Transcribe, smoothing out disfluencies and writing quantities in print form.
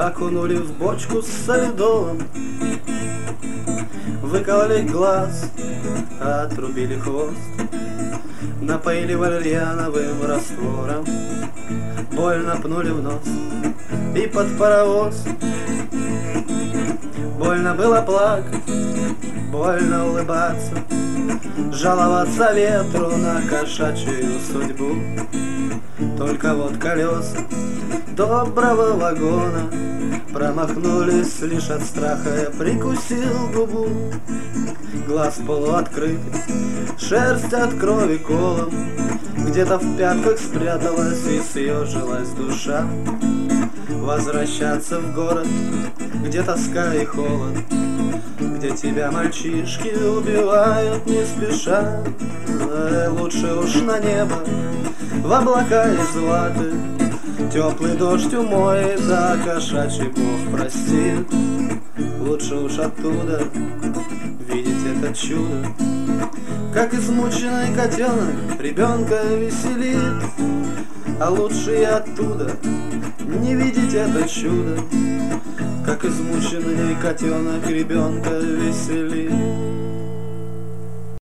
окунули в бочку с солидолом, выкололи глаз, отрубили хвост, напоили валерьяновым раствором, больно пнули в нос и под паровоз. Больно было плакать, больно улыбаться, жаловаться ветру на кошачью судьбу. Только вот колеса доброго вагона промахнулись лишь от страха. Я прикусил губу, глаз полуоткрыт, шерсть от крови колом, где-то в пятках спряталась и съежилась душа. Возвращаться в город, где тоска и холод, где тебя мальчишки убивают не спеша. Лучше уж на небо, в облака из ваты, теплый дождь умоет, да кошачий бог простит. Лучше уж оттуда видеть это чудо, как измученный котенок ребенка веселит. А лучше и оттуда не видеть это чудо, как измученный котенок ребенка веселит.